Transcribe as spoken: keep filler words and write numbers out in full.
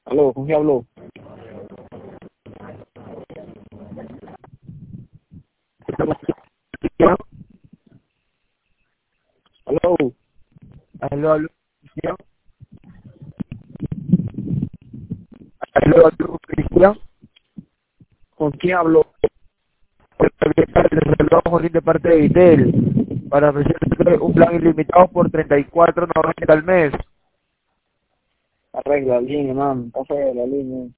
Aló, ¿con quién habló? Aló, Aló, aló, Cristian. Aló, aló, Cristian. ¿con quién habló? El reloj Jolín de parte de Vitel para ofrecerle un plan ilimitado por treinta y cuatro noventa al mes. Arregla la línea, man. Está fea la línea.